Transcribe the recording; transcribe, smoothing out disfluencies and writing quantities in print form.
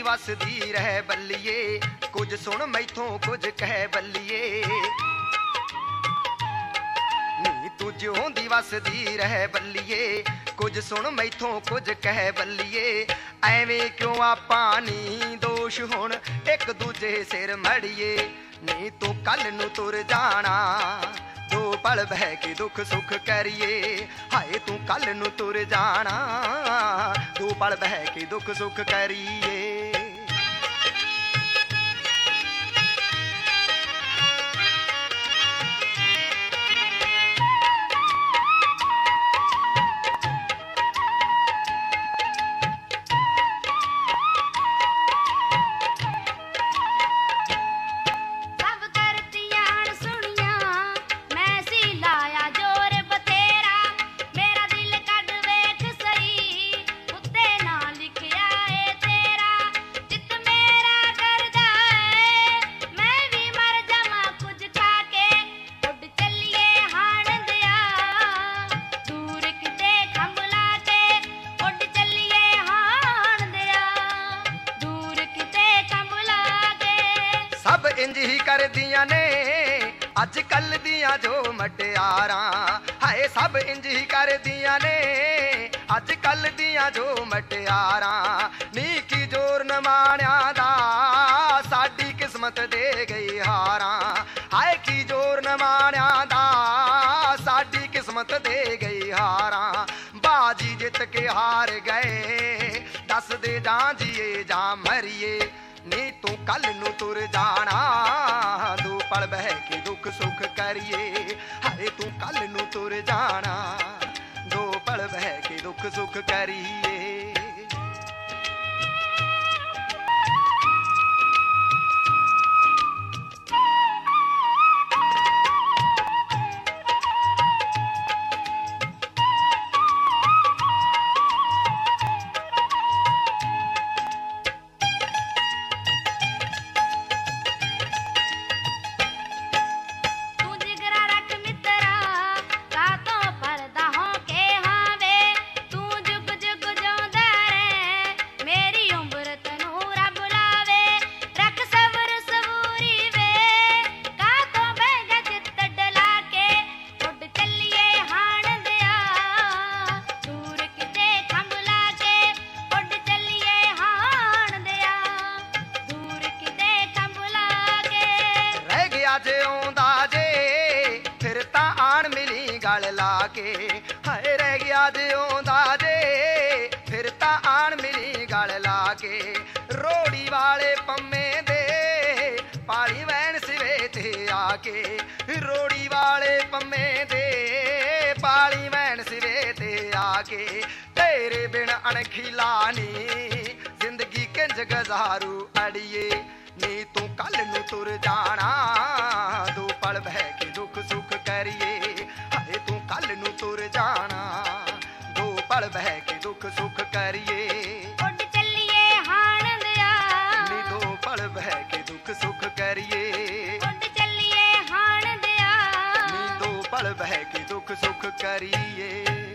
वसदी रह बल्लिए, कुछ सुन मैथों कुछ कह बल्लिए। नी तू जिउंदी वसदी रह बल्लिए, कुछ सुन मैथों कुछ कह बल्लिए। एवें क्यों आपां नी दोष हुण एक दूजे सिर मड़िए। नी तू कल नू तुर जाना, दो पल बह के दुख सुख करिए। हाय तू कल नू तुर जाना, दो पल बह के दुख सुख करिए। इंज ही कर दिया ने अज कल दिया जो मटियारां। हाय सब इंज ही कर दिया ने अज कल दिया जो मटियारां। नी की जोर न माणिया दा साडी किस्मत दे गई हारां। हाय की जोर न माणिया दा साडी किस्मत दे गई हारां। बाजी जित के हार गए, दस दे जां जिए जां मरिए। नी तू कल नू तुर जाना, दो पल बह के दुख सुख करिए। हाय तू कल नू तुर जाना, दो पल बह के दुख सुख करिए। गल ला के हाय रह गया जिउंदा जे, फिर तां आण मिली गल ला के। रोड़ी वाले पम्मे दे पाली वैन सिवे ते आके। रोड़ी वाले पम्मे दे पाली वैन सिवे ते आके। तेरे बिन अणखिला नी जिंदगी किंज गुजारू अड़िए। नी तू कल नू तुर जाना, दो पल बह के दुख सुख करिए। हाय तू कल नू तुर जाना, दो पल बह के दुख सुख करिए। उड़ चलिए हाण दिया, नी दो पल बह के दुख सुख करिए। उड़ चलिए हाण दिया, नी दो पल बह के दुख सुख करिए।